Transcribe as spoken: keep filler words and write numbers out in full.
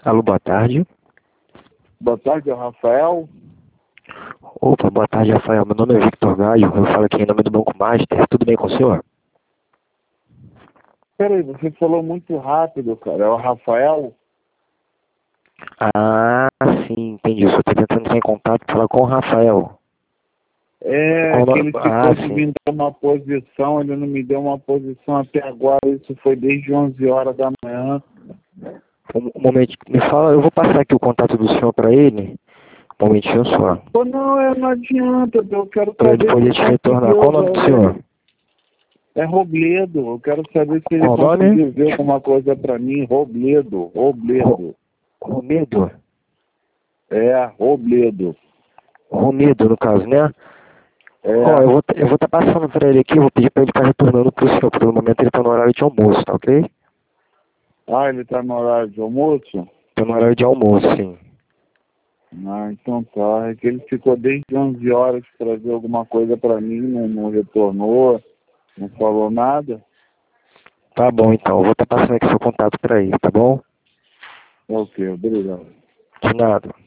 Alô, boa tarde. Boa tarde, é o Rafael. Opa, boa tarde, Rafael. Meu nome é Victor Gaio. Eu falo aqui em nome do Banco Master. Tudo bem com o senhor? Peraí, você falou muito rápido, cara. É o Rafael? Ah, sim, entendi. Eu só estou tentando entrar em contato para falar com o Rafael. É, Qual o que nome? ele Ah, ficou de sim. me dar uma posição, ele não me deu uma posição até agora. Isso foi desde onze horas da manhã. Um, um momentinho. Me fala, eu vou passar aqui o contato do senhor para ele. Um momentinho só. Pô, não, é, não adianta, eu quero Para ele saber poder se te retornar. conseguiu. Qual o nome do senhor? É Robledo, eu quero saber se ele Qual o nome? conseguiu ver alguma coisa pra mim. Robledo, Ro Robledo. Romedo. É, Robledo. Romedo, no caso, né? Ó, eu É. vou eu vou estar passando para ele aqui, eu vou pedir para ele estar retornando para o senhor. Pelo momento ele está no horário de almoço, tá ok? Ah, ele tá no horário de almoço? Está no horário de almoço, sim. Ah, então tá. É que ele ficou desde onze horas para ver alguma coisa para mim, não, não retornou, não falou nada. Tá bom, então. Eu vou estar passando aqui seu contato para ele, tá bom? Ok, obrigado. De nada.